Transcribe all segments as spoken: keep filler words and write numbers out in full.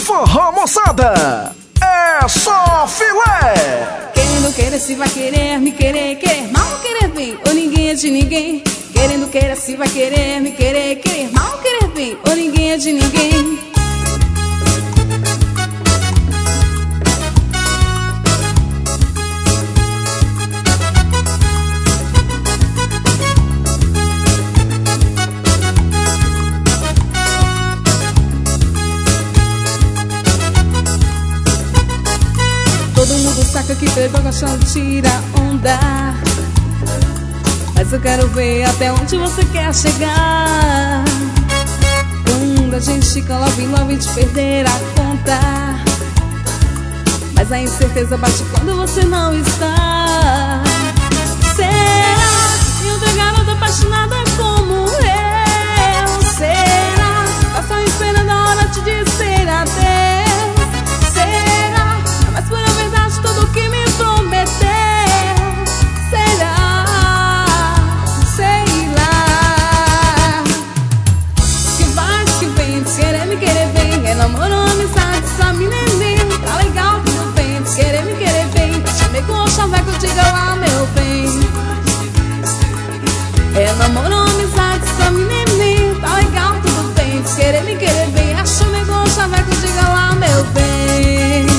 forró, moçada, é só filé. Querendo, querer, se vai querer, me querer, querer mal, querer bem, ou ninguém é de ninguém. Querendo, querer, se vai querer, me querer, querer mal, querer bem, ou ninguém é de ninguém. Todo mundo saca que pegou gostando de tirar onda, mas eu quero ver até onde você quer chegar. Quando a gente fica love, love de perder a conta, mas a incerteza bate quando você não está. Será que outra garota apaixonada como eu? Será? Tá só esperando a hora de dizer adeus. Será? Mas por a verdade tudo que me prometeu. Será? Sei lá. Que vai, que vem, querer me querer bem. É namoro, amizade, sabe neném. Tá legal, tudo bem, querer me querer bem. Chamei com o chaveco, diga lá, meu bem. É namoro, amizade, sabe neném. Tá legal, tudo bem, querer me querer bem. Chamei com o chaveco, diga lá, meu bem.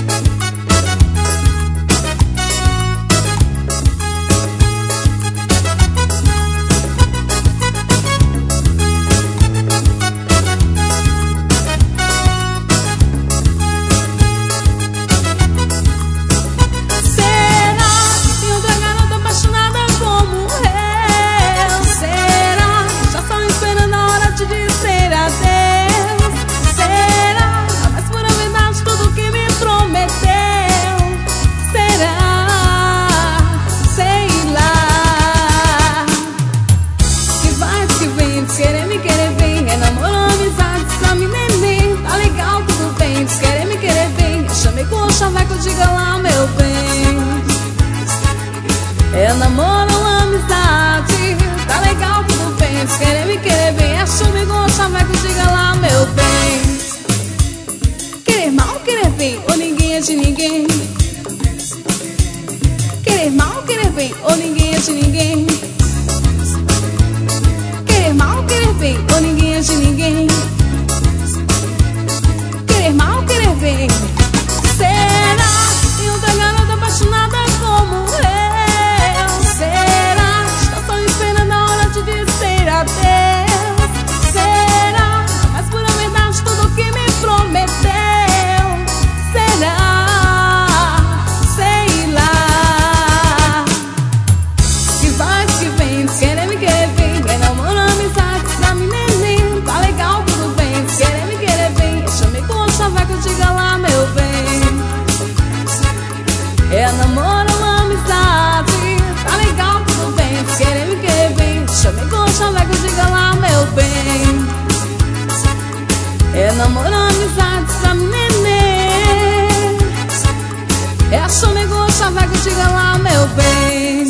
Diga lá, meu bem. É namoro, amizade, tá legal, tudo bem. Se querer me querer bem, é chumigo ou chaveco, diga lá, meu bem. Querer mal, querer bem, ou ninguém é de ninguém. Querer mal, querer bem, ou ninguém é de ninguém. Querer mal, querer bem, ou ninguém é de ninguém. Querer mal, querer bem. Será? E outra garota apaixonada como eu? Será? Está só esperando a hora de dizer adeus. Será? Mas por a verdade tudo que me prometeu. Será? Sei lá. Que vai, que vem, querer me querer bem. É namoro, amizade, sabe neném. Tá legal, tudo bem, querer me querer bem. Eu chamei com o chaveco, diga lá, meu bem. É namoro, amizade, tá legal, tudo bem. Querer me querer bem, chamei com o chaveco, diga lá, meu bem. É namoro, amizade, sabe neném. É chamei com o chaveco, diga lá, meu bem.